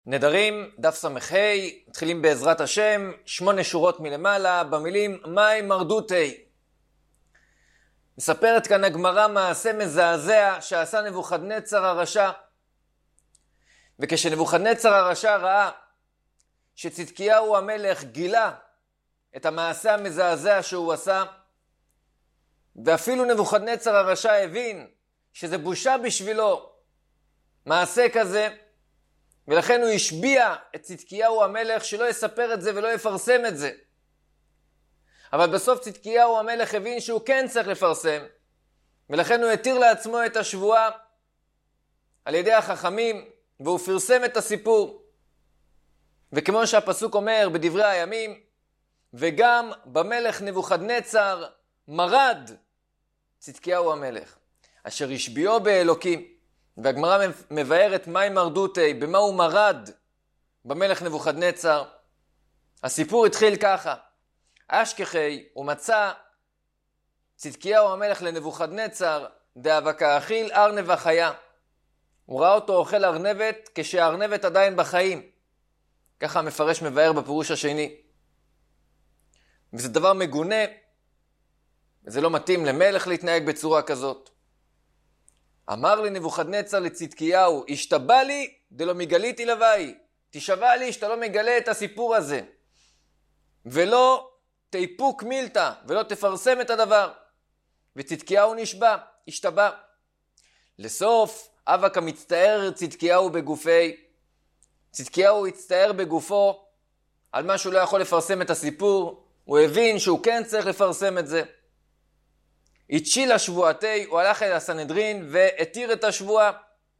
נדרים, דף ס"ה, מתחילים בעזרת השם, 8 שורות מלמעלה, במילים מאי מרדותי. מספרת כאן הגמרא מעשה מזעזע שעשה נבוכדנצר הרשע. וכשנבוכדנצר הרשע ראה שצדקיהו המלך גילה את המעשה המזעזע שהוא עשה, ואפילו נבוכדנצר הרשע הבין שזה בושה בשבילו מעשה כזה, ולכן הוא השביע את צדקיהו המלך שלא יספר את זה ולא יפרסם את זה. אבל בסוף צדקיהו המלך הבין שהוא כן צריך לפרסם, ולכן הוא התיר לעצמו את השבועה על ידי החכמים, והוא פרסם את הסיפור. וכמו שהפסוק אומר בדברי הימים, וגם במלך נבוכדנצר מרד צדקיהו המלך, אשר השביעו באלוקים. והגמרא מבארת מאי מרדותי, במה הוא מרד במלך נבוכדנצר. הסיפור התחיל ככה: אשכחי ומצא צדקיהו המלך לנבוכדנצר דאבקה אכיל ארנב החיה. הוא ראה אותו אוכל ארנבת כשהארנבת עדיין בחיים. ככה המפרש מבאר בפירוש השני. וזה דבר מגונה, וזה לא מתאים למלך להתנהג בצורה כזאת. אמר לי נבוכדנצר לצדקיהו, השתבע לי דלא מגליתי לוואי. תשבע לי שאתה לא מגלה את הסיפור הזה, ולא תיפוק מילתא, ולא תפרסם את הדבר. וצדקיהו נשבע, השתבע. לסוף אבק המצטער צדקיהו בגופי. צדקיהו הצטער בגופו על מה שהוא לא יכול לפרסם את הסיפור. הוא הבין שהוא כן צריך לפרסם את זה. התשילה שבועתי, הוא הלך אל הסנהדרין והתיר את השבועה.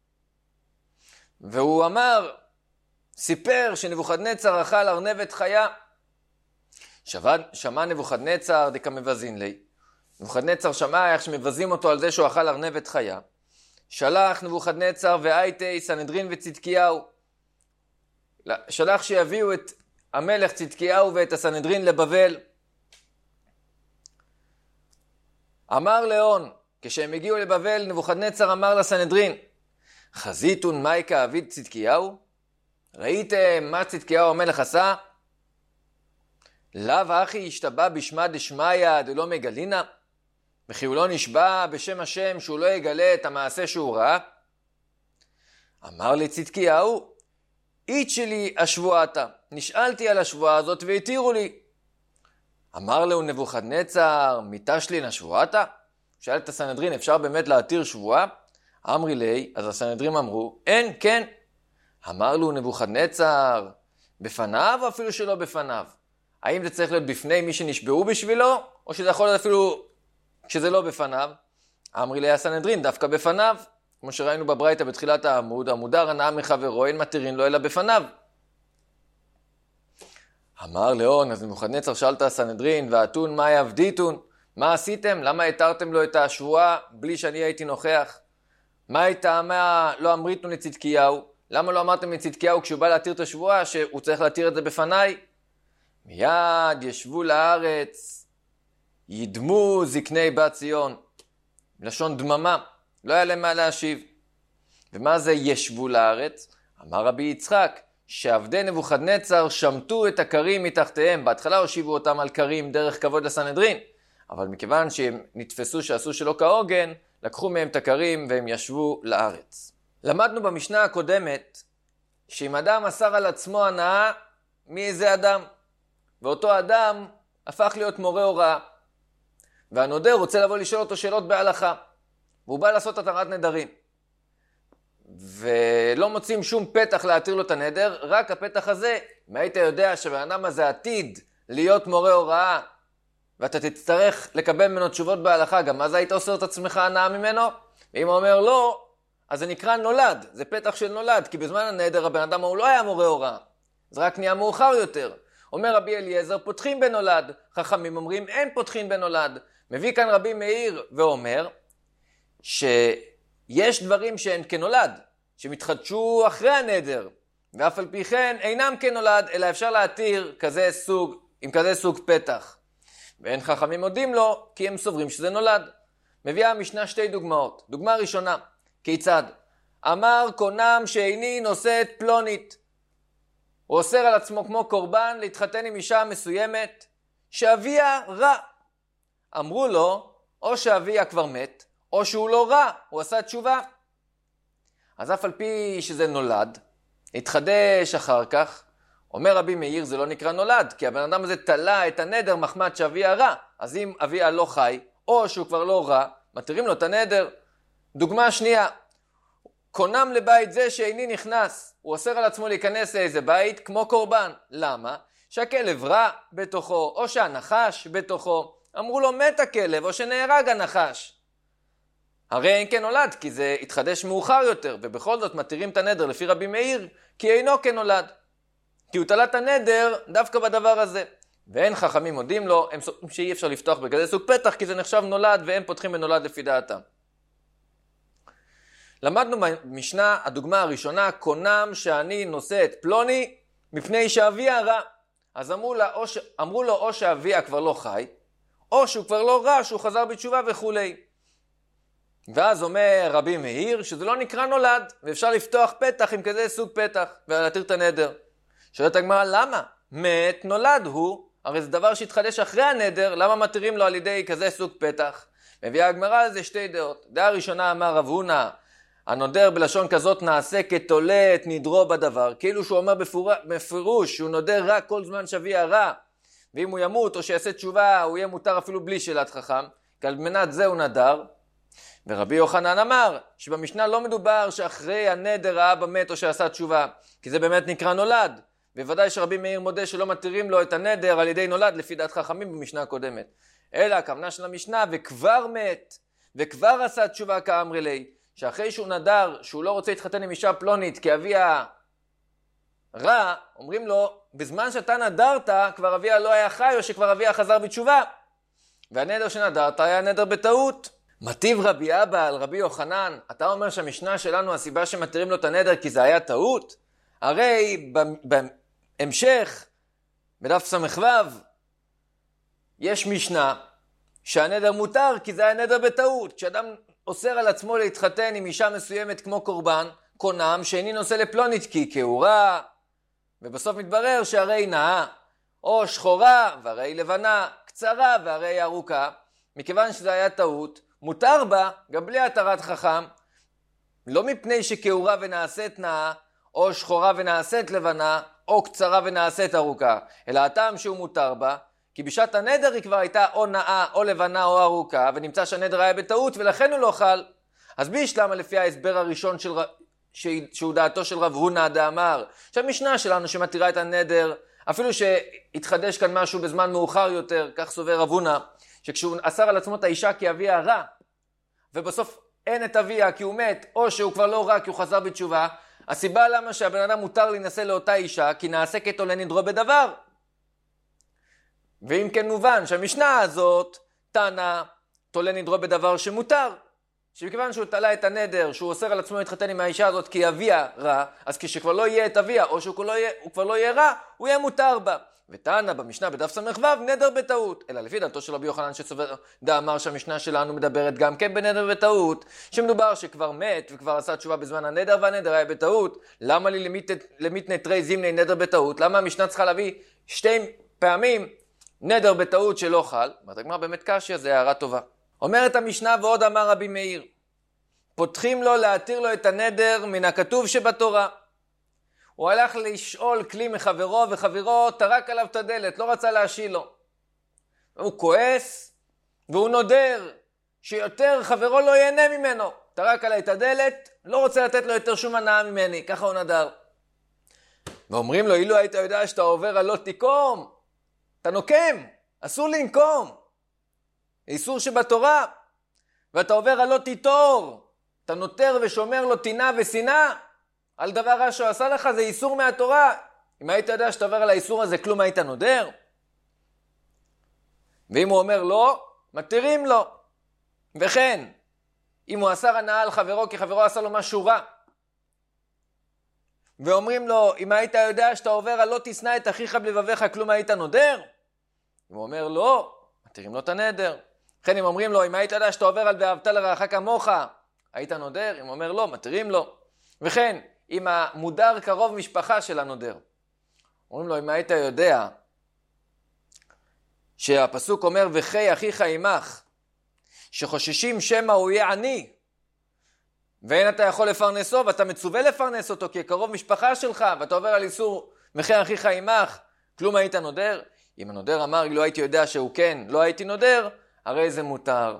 והוא אמר, סיפר שנבוכדנצר אכל ארנבת חיה. שמע נבוכדנצר דקה מבזין לי. נבוכדנצר שמע איך שמבזים אותו על זה שהוא אכל ארנבת חיה. שלח נבוכדנצר והייתי סנהדרין וצדקיהו. שלח שיביאו את המלך צדקיהו ואת הסנהדרין לבבל. אמר לאון, כשהם הגיעו לבבל, נבוכדנצר אמר לסנהדרין, חזיתון מייקה אביד צדקיהו? ראיתם מה צדקיהו המלך עשה? לאו אחי השתבע בשמה דשמיא דלא מגלינה? וכי הוא לא נשבע בשם השם שהוא לא יגלה את המעשה שהוא ראה? אמר לי צדקיהו, אית שלי השבועתה, נשאלתי על השבועה הזאת והתירו לי. אמר לו נבוכדנצר, מיתשלין השבועתה? שאל את הסנהדרין, אפשר באמת להתיר שבועה? אמרי לי, אז הסנהדרין אמרו, אין, כן. אמר לו נבוכדנצר, בפניו או אפילו שלא בפניו? האם זה צריך להיות בפני מי שנשבעו בשבילו, או שזה יכול להיות אפילו כשזה לא בפניו? אמרי לי הסנהדרין, דווקא בפניו. כמו שראינו בברייתא בתחילת העמוד, המודר הנאה מחברו, אין מתירין לו אלא בפניו. אמר לאון, אז נבוכדנצר שאל את הסנהדרין, ואתון מה יעבדיתון? מה עשיתם? למה התרתם לו את השבועה בלי שאני הייתי נוכח? מה הייתה, מה לא אמריתנו לצדקיהו? למה לא אמרתם לצדקיהו כשהוא בא להתיר את השבועה שהוא צריך להתיר את זה בפניי? מיד ישבו לארץ, ידמו זקני בת ציון. לשון דממה, לא היה להם מה להשיב. ומה זה ישבו לארץ? אמר רבי יצחק, שעבדי נבוכדנצר שמטו את הקרים מתחתיהם. בהתחלה הושיבו אותם על קרים דרך כבוד לסנהדרין, אבל מכיוון שהם נתפסו שעשו שלא כהוגן, לקחו מהם את הקרים והם ישבו לארץ. למדנו במשנה הקודמת שאם אדם אסר על עצמו הנאה, מאיזה אדם? ואותו אדם הפך להיות מורה הוראה, והנודר רוצה לבוא לשאול אותו שאלות בהלכה, והוא בא לעשות התרת נדרים, ולא מוצאים שום פתח להתיר לו את הנדר. רק הפתח הזה, אם היית יודע שהאדם הזה עתיד להיות מורה הוראה, ואתה תצטרך לקבל ממנו תשובות בהלכה, גם אז היית עושה את עצמך הנאה ממנו? ואם הוא אומר לא, אז זה נקרא נולד, זה פתח של נולד, כי בזמן הנדר הבן אדם הוא לא היה מורה הוראה, זה רק נהיה מאוחר יותר. אומר רבי אליעזר, פותחים בנולד, חכמים אומרים אין פותחים בנולד. מביא כאן רבי מאיר ואומר שיש דברים שהן כנולד, שמתחדשו אחרי הנדר, ואף על פי כן אינם כנולד, אלא אפשר להתיר עם כזה סוג פתח. ואין חכמים מודים לו, כי הם סוברים שזה נולד. מביאה המשנה 2 דוגמאות. דוגמה ראשונה, כיצד? אמר קונם שאיני נושאת פלונית. הוא אוסר על עצמו כמו קורבן להתחתן עם אישה מסוימת שאביה רע. אמרו לו, או שאביה כבר מת, או שהוא לא רע, הוא עשה תשובה. אז אף על פי שזה נולד, התחדש אחר כך, אומר רבי מאיר, זה לא נקרא נולד, כי הבן אדם הזה תלה את הנדר מחמת שאביה רע. אז אם אביה לא חי, או שהוא כבר לא רע, מתירים לו את הנדר. דוגמה שנייה, קונם לבית זה שאיני נכנס, הוא אוסר על עצמו להיכנס לאיזה בית כמו קורבן. למה? שהכלב רע בתוכו, או שהנחש בתוכו. אמרו לו, מת הכלב, או שנהרג הנחש. הרי אין כן נולד, כי זה התחדש מאוחר יותר, ובכל זאת מתירים את הנדר לפי רבי מאיר, כי אינו כן נולד. כי הוא תלה את הנדר דווקא בדבר הזה. ואין חכמים מודים לו, הם סוברים שאי אפשר לפתוח בכזה סוג פתח, כי זה נחשב נולד, והם פותחים בנולד לפי דעתם. למדנו במשנה, הדוגמה הראשונה, קונם שאני נושא את פלוני, מפני שאביה רע. אז אמרו לו, או שאביה כבר לא חי, או שהוא כבר לא רע, שהוא חזר בתשובה וכו'. ואז אומר רבי מאיר, שזה לא נקרא נולד, ואפשר לפתוח פתח עם כזה סוג פתח, ולהתיר את הנדר. שואלת הגמרא, למה? מת נולד הוא, הרי זה דבר שהתחדש אחרי הנדר, למה מתירים לו על ידי כזה סוג פתח? מביאה הגמרא על זה שתי דעות. דעה ראשונה אמר רב הונא, הנודר בלשון כזאת נעשה כתולה את נדרו בדבר, כאילו שהוא אומר בפירוש שהוא נודר רק כל זמן שאביה רע, ואם הוא ימות או שיעשה תשובה הוא יהיה מותר אפילו בלי שאלת חכם, כי על מנת זה הוא נדר. ורבי יוחנן אמר שבמשנה לא מדובר שאחרי הנדר האבא מת או שעשה תשובה, כי זה באמת נקרא נולד. בוודאי שרבי מאיר מודה שלא מתירים לו את הנדר על ידי נולד לפי דעת חכמים במשנה הקודמת. אלא הכוונה של המשנה וכבר מת וכבר עשה תשובה כאמרי לי, שאחרי שהוא נדר שהוא לא רוצה להתחתן עם אישה פלונית כי אביה רע, אומרים לו בזמן שאתה נדרת כבר אביה לא היה חי או שכבר אביה חזר בתשובה, והנדר שנדרת היה נדר בטעות. מטיב רבי אבא על רבי יוחנן, אתה אומר שהמשנה שלנו הסיבה שמתירים לו את הנדר כי זה היה טעות? הרי בהמשך בדף ס"ו יש משנה שהנדר מותר כי זה היה נדר בטעות. כשאדם אוסר על עצמו להתחתן עם אישה מסוימת כמו קורבן, קונם שאיני נושא לפלונית כי הוא רע, ובסוף מתברר שהרי נאה, או שחורה והרי לבנה, קצרה והרי ארוכה, מכיוון שזה היה טעות, מותר בה גם בלי התרת חכם, לא מפני שכעורה ונעשית נאה, או שחורה ונעשית לבנה, או קצרה ונעשית ארוכה, אלא הטעם שהוא מותר בה, כי בשעת הנדר היא כבר הייתה או נאה, או לבנה, או ארוכה, ונמצא שהנדר היה בטעות, ולכן הוא לא חל. אז בישלמה לפי ההסבר הראשון שהוא דעתו של רב הונא דאמר, שהמשנה שלנו שמתירה את הנדר, אפילו שהתחדש כאן משהו בזמן מאוחר יותר, כך סובר רב הונא, שכשהוא אסר על עצמו את האישה כי אביה רע, ובסוף אין את אביה כי הוא מת, או שהוא כבר לא רע כי הוא חזר בתשובה, הסיבה למה שהבן אדם מותר להינשא לאותה אישה, כי נעסקת או לנדרו בדבר. ואם כן מובן שהמשנה הזאת, תנא, תולה נדרו בדבר שמותר. שמכיוון שהוא תלה את הנדר, שהוא אוסר על עצמו להתחתן עם האישה הזאת כי אביה רע, אז כשכבר לא יהיה את אביה, או שהוא כבר לא יהיה רע, הוא יהיה מותר בה. ותנא במשנה בדף ס"ו נדר בטעות. אלא לפי דעתו של רבי יוחנן שסובר דאמר שהמשנה שלנו מדברת גם כן בנדר בטעות, שמדובר שכבר מת וכבר עשה תשובה בזמן הנדר והנדר היה בטעות. למה לי למיתני תרי זימני נדר בטעות? למה המשנה צריכה להביא שתי פעמים נדר בטעות שלא חל? אומרת הגמרא באמת קשיא, זה הערה טובה. אומרת המשנה ועוד אמר רבי מאיר, פותחים לו להתיר לו את הנדר מן הכתוב שבתורה. הוא הלך לשאול כלי מחברו וחברו טרק עליו את הדלת, לא רצה להשיל לו. הוא כועס והוא נודר שיותר חברו לא ייהנה ממנו. טרק עליי את הדלת, לא רוצה לתת לו יותר שום הנאה ממני, ככה הוא נדר. ואומרים לו, אילו היית יודע שאתה עובר על לא תיקום, אתה נוקם, אסור לנקום. איסור שבתורה, ואתה עובר על לא תיטור, אתה נותר ושומר לו טינה ושנאה, על דבר רע שהוא עשה לך, זה איסור מהתורה. אם היית יודע שאתה עובר על האיסור הזה, כלום היית נודר. ואם הוא אומר לא, מתירים לו. וכן, אם הוא אסר הנאה על חברו, כי חברו עשה לו משהו רע, ואומרים לו, אם היית יודע שאתה עובר על לא תשנא את אחיך בלבביך, כלום היית נודר. אם הוא אומר לא, מתירים לו את הנדר. וכן, אם אומרים לו, אם היית יודע שאתה עובר על ואהבת לרעך כמוך, היית נודר. אם הוא אומר לא, מתירים לו. וכן, אם המודר קרוב משפחה של הנודר, אומרים לו, אם היית יודע שהפסוק אומר, וחי אחיך עמך, שחוששים שמא הוא יהיה עני, ואין אתה יכול לפרנסו, ואתה מצווה לפרנס אותו, כי קרוב משפחה שלך, ואתה עובר על איסור, וחי אחיך עמך, כלום היית נודר? אם הנודר אמר, לא הייתי יודע שהוא כן, לא הייתי נודר, הרי זה מותר.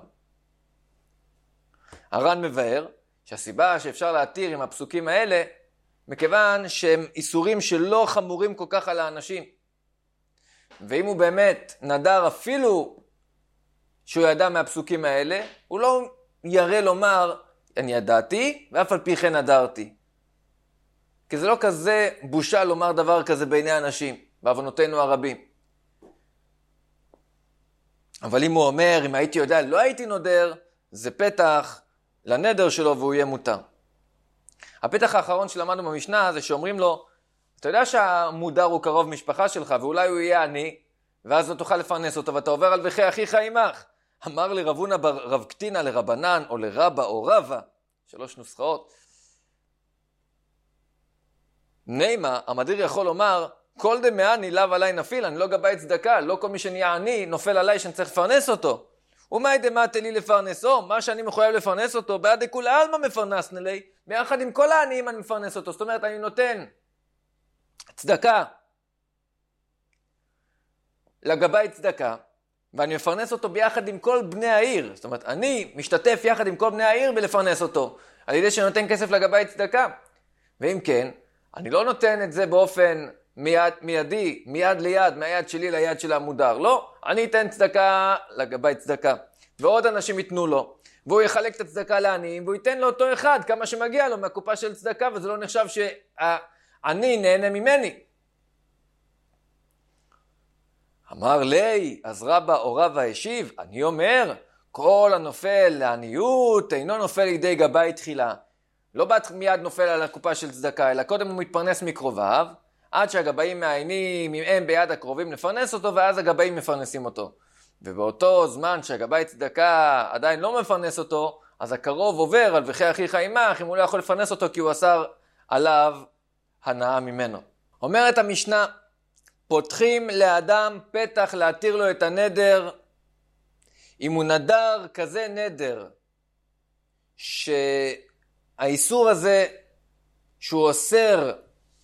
הר"ן מבאר שהסיבה שאפשר להתיר עם הפסוקים האלה, מכיוון שהם איסורים שלא חמורים כל כך על האנשים. ואם הוא באמת נדר אפילו שהוא ידע מהפסוקים האלה, הוא לא יראה לומר, אני ידעתי, ואף על פי כן נדרתי. כי זה לא כזה בושה לומר דבר כזה בעיני אנשים, בעוונותינו הרבים. אבל אם הוא אומר, אם הייתי יודע, לא הייתי נודר, זה פתח לנדר שלו והוא יהיה מותר. הפתח האחרון שלמדנו במשנה זה שאומרים לו, אתה יודע שהמודר הוא קרוב משפחה שלך, ואולי הוא יהיה עני, ואז לא תוכל לפרנס אותו, ואתה עובר על וחי אחיך עמך. אמר לרבונה רב קטינה לרבנן, או לרבא או רבא, 3 נוסחאות. נימה, המדיר יכול לומר, כל דמעני לאו עליי נפיל, אני לא גבאי צדקה, לא כל מי שנהיה עני נופל עליי שאני צריך לפרנס אותו. ומאי דמעתה לי לפרנסו, מה שאני מחויב לפרנס אותו, בעד דכולי עלמא מפרנסנה לי, ביחד עם כל העניים אני מפרנס אותו, זאת אומרת אני נותן צדקה לגבאי צדקה, ואני מפרנס אותו ביחד עם כל בני העיר, זאת אומרת אני משתתף יחד עם כל בני העיר בלפרנס אותו, על ידי שאני נותן כסף לגבאי צדקה. ואם כן, אני לא נותן את זה באופן מיידי, מיד ליד, מהיד שלי ליד של המודר. לא, אני אתן צדקה לגבי צדקה. ועוד אנשים ייתנו לו. והוא יחלק את הצדקה לעניים, והוא ייתן לאותו אחד כמה שמגיע לו מהקופה של צדקה, וזה לא נחשב שאני נהנה ממני. אמר לי, אז רבא או רבא השיב, אני אומר, כל הנופל לעניות אינו נופל לידי גבאי תחילה. לא מיד נופל על הקופה של צדקה, אלא קודם הוא מתפרנס מקרוביו, עד שהגבאים מעיינים אם הם ביד הקרובים לפרנס אותו, ואז הגבאים מפרנסים אותו. ובאותו זמן שהגבאי צדקה עדיין לא מפרנס אותו, אז הקרוב עובר על וחי אחיך עמך, אם הוא לא יכול לפרנס אותו כי הוא אסר עליו הנאה ממנו. אומרת המשנה, פותחים לאדם פתח להתיר לו את הנדר, אם הוא נדר כזה נדר, שהאיסור הזה שהוא אוסר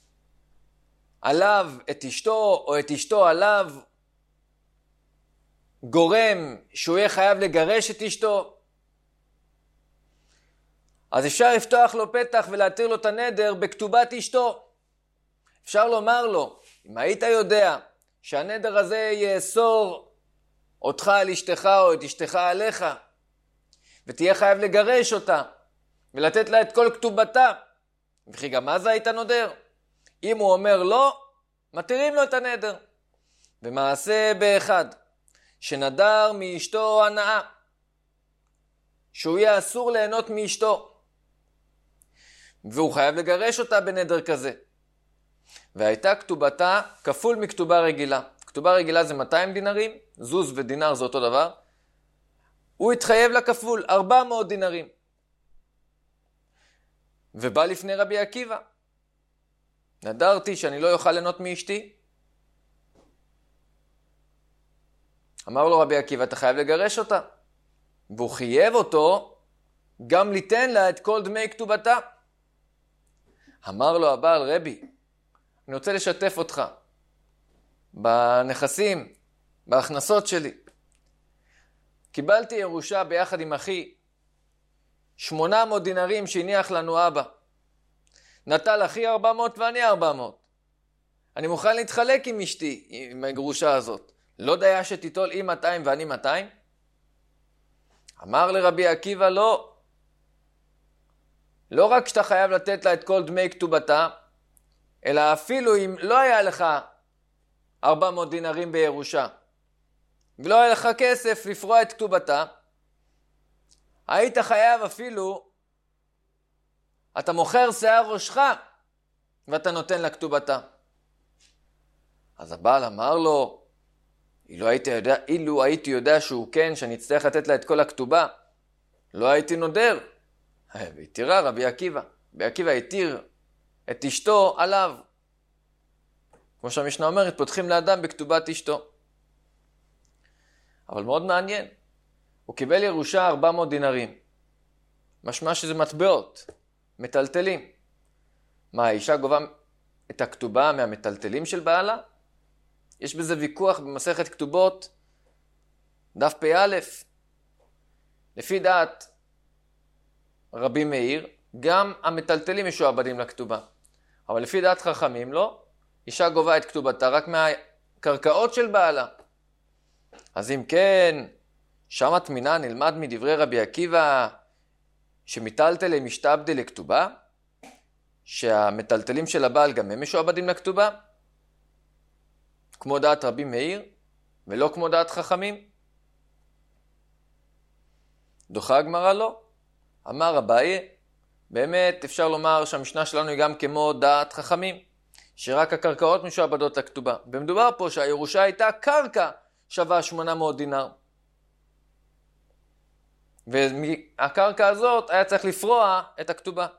עליו את אשתו, או את אשתו עליו, גורם שהוא יהיה חייב לגרש את אשתו, אז אפשר לפתוח לו פתח ולהתיר לו את הנדר בכתובת אשתו. אפשר לומר לו, אם היית יודע שהנדר הזה יאסור אותך על אשתך או את אשתך עליך, ותהיה חייב לגרש אותה, ולתת לה את כל כתובתה, וכי גם אז היית נודר? אם הוא אומר לא, מתירים לו את הנדר. במעשה באחד, שנדר מאשתו הנאה, שהוא יהיה אסור ליהנות מאשתו, והוא חייב לגרש אותה בנדר כזה. והייתה כתובתה כפול מכתובה רגילה. כתובה רגילה זה 200 דינרים, זוז ודינר זה אותו דבר. הוא התחייב לכפול, 400 דינרים. ובא לפני רבי עקיבא. נדרתי שאני לא יוכל ליהנות מאשתי. אמר לו רבי עקיבא, אתה חייב לגרש אותה. והוא חייב אותו גם ליתן לה את כל דמי כתובתה. אמר לו הבעל, רבי, אני רוצה לשתף אותך בנכסים, בהכנסות שלי. קיבלתי ירושה ביחד עם אחי, 800 דינרים שהניח לנו אבא. נטל אחי 400 ואני 400. אני מוכן להתחלק עם אשתי, עם הגרושה הזאת. לא דייה שתיטול היא 200 ואני 200? אמר לרבי עקיבא, לא. לא רק שאתה חייב לתת לה את כל דמי כתובתה, אלא אפילו אם לא היה לך 400 דינרים בירושה, ולא היה לך כסף לפרוע את כתובתה, היית חייב אפילו, אתה מוכר שיער ראשך, ואתה נותן לה כתובתה. אז הבעל אמר לו, אילו הייתי יודע שהוא כן, שאני אצטרך לתת לה את כל הכתובה, לא הייתי נודר. והתירה רבי עקיבא. רבי עקיבא התיר את אשתו עליו. כמו שהמשנה אומרת, פותחים לאדם בכתובת אשתו. אבל מאוד מעניין, הוא קיבל ירושה 400 דינרים. משמע שזה מטבעות, מטלטלים. מה, האישה גובה את הכתובה מהמטלטלים של בעלה? יש בזה ויכוח במסכת כתובות, דף פ"א. לפי דעת רבי מאיר, גם המטלטלים משועבדים לכתובה. אבל לפי דעת חכמים לא, אישה גובה את כתובתה רק מהקרקעות של בעלה. אז אם כן, שם התמינה נלמד מדברי רבי עקיבא, שמטלטלי משתעבדי לכתובה, שהמטלטלים של הבעל גם הם משועבדים לכתובה, כמו דעת רבי מאיר, ולא כמו דעת חכמים. דוחה הגמרא לא. אמר אביי, באמת אפשר לומר שהמשנה שלנו היא גם כמו דעת חכמים, שרק הקרקעות משועבדות לכתובה. ומדובר פה שהירושה הייתה קרקע שווה 800 דינר. והקרקע הזאת היה צריך לפרוע את הכתובה.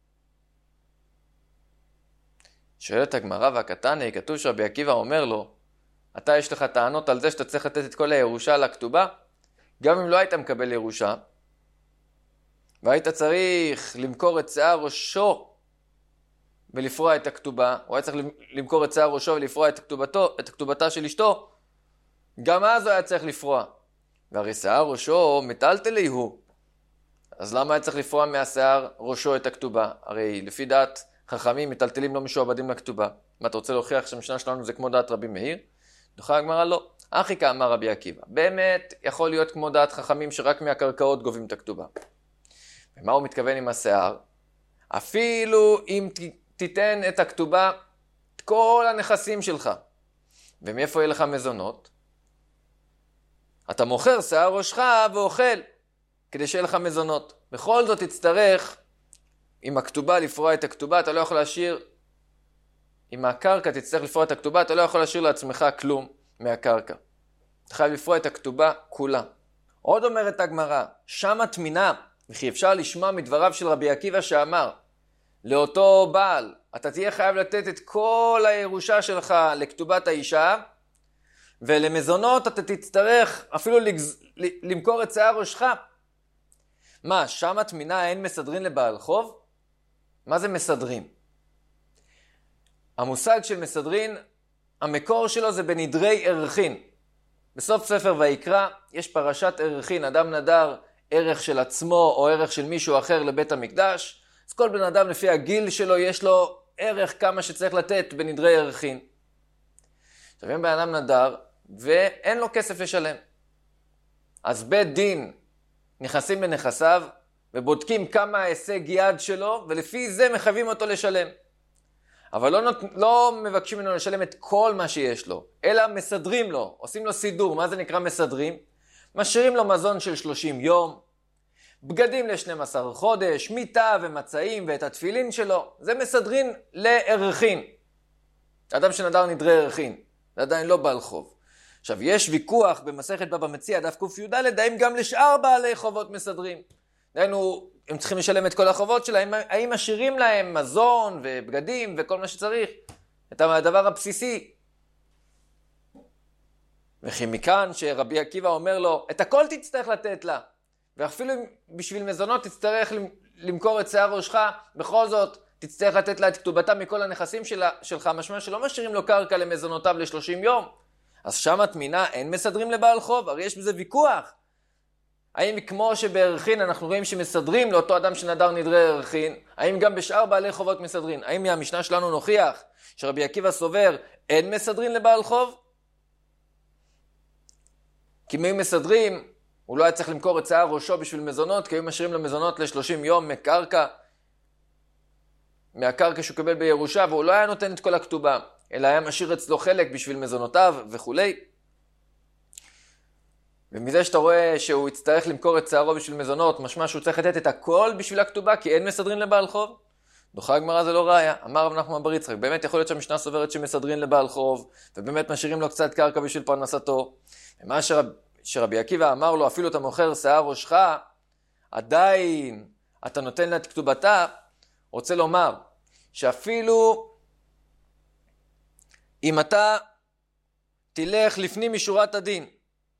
שואלת הגמרא והקטני, כתוב שרבי עקיבא אומר לו, אתה יש לך טענות על זה שאתה צריך לתת את כל הירושה לכתובה? גם אם לא היית מקבל ירושה, והיית צריך למכור את שיער ראשו ולפרוע את הכתובה, או היה צריך למכור את שיער ראשו ולפרוע את כתובתה של אשתו, גם אז הוא היה צריך לפרוע. והרי שיער ראשו מטלטלי הוא. אז למה היה צריך לפרוע מהשיער ראשו את הכתובה? הרי לפי דעת חכמים מטלטלים לא משועבדים לכתובה. מה אתה רוצה להוכיח שהמשנה שלנו זה כמו דעת רבי מאיר? דוחה הגמרא לא. אחי כאמר רבי עקיבא. באמת יכול להיות כמו דעת חכמים שרק מהקרקעות גובים את הכתובה. ומה הוא מתכוון עם השיער? אפילו אם תיתן את הכתובה, את כל הנכסים שלך, ומאיפה יהיה לך מזונות? אתה מוכר שיער ראשך ואוכל, כדי שיהיה לך מזונות. בכל זאת תצטרך, עם הכתובה לפרוע את הכתובה, אתה לא יכול להשאיר, עם הקרקע תצטרך לפרוע את הכתובה, אתה לא יכול להשאיר לעצמך כלום מהקרקע. אתה חייב לפרוע את הכתובה כולה. עוד אומרת הגמרא, שם התמינה, וכי אפשר לשמוע מדבריו של רבי עקיבא שאמר, לאותו בעל, אתה תהיה חייב לתת את כל הירושה שלך לכתובת האישה, ולמזונות אתה תצטרך אפילו למכור את שיער ראשך. מה, שם התמינה אין מסדרין לבעל חוב? מה זה מסדרים? המושג של מסדרין, המקור שלו זה בנדרי ערכין. בסוף ספר ויקרא יש פרשת ערכין, אדם נדר ערך של עצמו או ערך של מישהו אחר לבית המקדש, אז כל בן אדם לפי הגיל שלו יש לו ערך כמה שצריך לתת בנדרי ערכין. עכשיו אם בן אדם נדר ואין לו כסף לשלם, אז בית דין נכנסים לנכסיו ובודקים כמה ההישג יד שלו, ולפי זה מחייבים אותו לשלם. אבל לא מבקשים ממנו לשלם את כל מה שיש לו, אלא מסדרים לו, עושים לו סידור. מה זה נקרא מסדרים? משאירים לו מזון של 30 יום, בגדים ל-12 חודש, מיטה ומצעים ואת התפילין שלו. זה מסדרים לערכין. אדם שנדר נדרי ערכין, זה עדיין לא בעל חוב. עכשיו, יש ויכוח במסכת בבא מציעא דף קי"ד, האם גם לשאר בעלי חובות מסדרים. דהיינו, הם צריכים לשלם את כל החובות שלהם, האם משאירים להם מזון ובגדים וכל מה שצריך, את הדבר הבסיסי. וכי מכאן שרבי עקיבא אומר לו, את הכל תצטרך לתת לה, ואפילו בשביל מזונות תצטרך למכור את שיער ראשך, בכל זאת תצטרך לתת לה את כתובתה מכל הנכסים שלך, משמע שלא משאירים לו קרקע למזונותיו ל-30 יום. אז שם התמינה אין מסדרים לבעל חוב, הרי יש בזה ויכוח. האם כמו שבערכין אנחנו רואים שמסדרים לאותו אדם שנדר נדרי ערכין, האם גם בשאר בעלי חובות מסדרים? האם מהמשנה שלנו נוכיח שרבי עקיבא סובר אין מסדרים לבעל חוב? כי מי מסדרים, הוא לא היה צריך למכור את שיער ראשו בשביל מזונות, כי היו משאירים לו מזונות ל-30 יום מהקרקע שהוא קיבל בירושה, והוא לא היה נותן את כל הכתובה, אלא היה משאיר אצלו חלק בשביל מזונותיו וכו'. ומזה שאתה רואה שהוא יצטרך למכור את שערו בשביל מזונות, משמע שהוא צריך לתת את הכל בשביל הכתובה, כי אין מסדרים לבעל חוב. דוחה הגמרא זה לא ראיה. אמר רב נחמן בר יצחק, באמת יכול להיות שהמשנה סוברת שמסדרים לבעל חוב, ובאמת משאירים לו קצת קרקע בשביל פרנסתו. ומה שרבי עקיבא אמר לו, אפילו אתה מוכר שיער ראשך, עדיין אתה נותן לה את כתובתה, רוצה לומר שאפילו אם אתה תלך לפנים משורת הדין,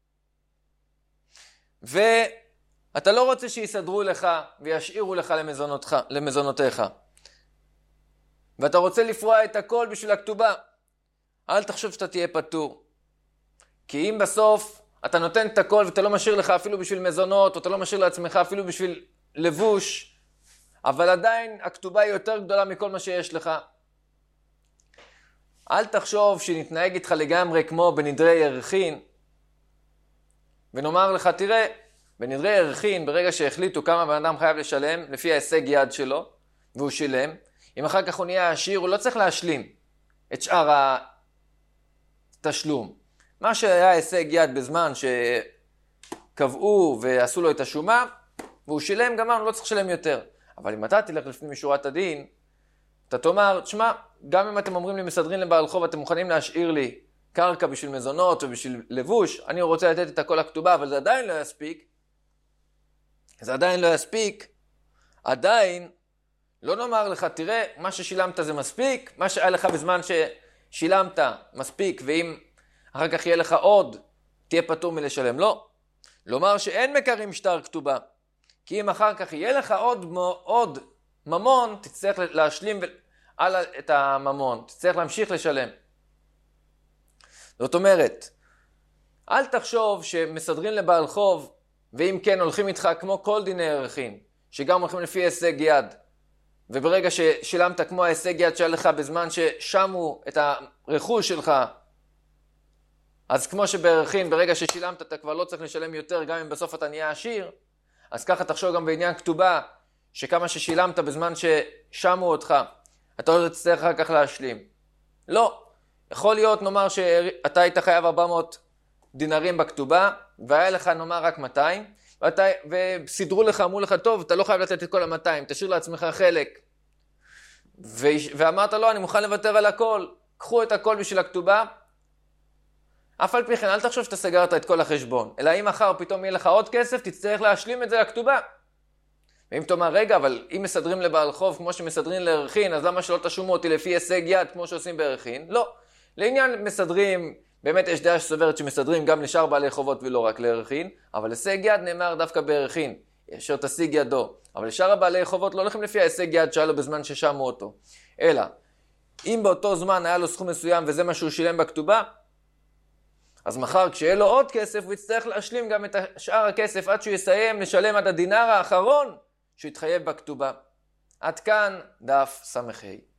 ואתה לא רוצה שיסדרו לך וישאירו לך למזונותיך, ואתה רוצה לפרוע את הכל בשביל הכתובה, אל תחשוב שאתה תהיה פטור. כי אם בסוף אתה נותן את הכל ואתה לא משאיר לך אפילו בשביל מזונות, או אתה לא משאיר לעצמך אפילו בשביל לבוש, אבל עדיין הכתובה היא יותר גדולה מכל מה שיש לך. אל תחשוב שנתנהג איתך לגמרי כמו בנדרי ירחין, ונאמר לך, תראה, בנדרי ירחין, ברגע שהחליטו כמה בן אדם חייב לשלם, לפי ההישג יד שלו, והוא שילם, אם אחר כך הוא נהיה עשיר, הוא לא צריך להשלים את שאר התשלום. מה שהיה הישג יד בזמן שקבעו ועשו לו את השומה, והוא שילם גם הוא לא צריך לשלם יותר. אבל אם אתה תלך לפנים משורת הדין, אתה תאמר, תשמע, גם אם אתם אומרים לי מסדרים לבעל חוב, אתם מוכנים להשאיר לי קרקע בשביל מזונות ובשביל לבוש, אני רוצה לתת את הכל הכתובה, אבל זה עדיין לא יספיק. עדיין לא נאמר לך, תראה, מה ששילמת זה מספיק, מה שהיה לך בזמן ששילמת מספיק, ואם אחר כך יהיה לך עוד, תהיה פטור מלשלם. לא. לומר שאין מקרים שטר כתובה. כי אם אחר כך יהיה לך עוד ממון, תצטרך להשלים את הממון, תצטרך להמשיך לשלם. זאת אומרת, אל תחשוב שמסדרים לבעל חוב, ואם כן הולכים איתך כמו כל דיני ערכין, שגם הולכים לפי הישג יד, וברגע ששילמת כמו ההישג יד שהיה לך בזמן ששמו את הרכוש שלך, אז כמו שבערכין, ברגע ששילמת אתה כבר לא צריך לשלם יותר, גם אם בסוף אתה נהיה עשיר, אז ככה תחשוב גם בעניין כתובה, שכמה ששילמת בזמן ששמו אותך, אתה לא תצטרך אחר כך להשלים. לא. יכול להיות, נאמר שאתה היית חייב 400 דינרים בכתובה, והיה לך נאמר רק 200, וסידרו לך, אמרו לך, טוב, אתה לא חייב לתת את כל ה-200, תשאיר לעצמך חלק. ואמרת, לא, אני מוכן לוותר על הכל. קחו את הכל בשביל הכתובה. אף על פי כן, אל תחשוב שאתה סגרת את כל החשבון. אלא אם מחר פתאום יהיה לך עוד כסף, תצטרך להשלים את זה לכתובה. ואם תאמר, רגע, אבל אם מסדרים לבעל חוב כמו שמסדרים לערכין, אז למה שלא תשומו אותי לפי הישג יד כמו שעושים בערכין? לא. לעניין מסדרים, באמת יש דעה שסוברת שמסדרים גם לשאר בעלי חובות ולא רק לערכין, אבל הישג יד נאמר דווקא בערכין, אשר תשיג ידו. אבל לשאר הבעלי חובות לא הולכים לפי ההישג יד שהיה לו בזמן ששמו אותו. אלא, אם באותו זמן היה לו סכום מסוים וזה מה שהוא שילם בכתובה, אז מחר כשיהיה לו עוד כסף הוא יצטרך להשלים גם את שאר הכסף עד שהוא יסיים לשלם עד הדינר האחרון שהוא יתחייב בכתובה. עד כאן דף סמכי.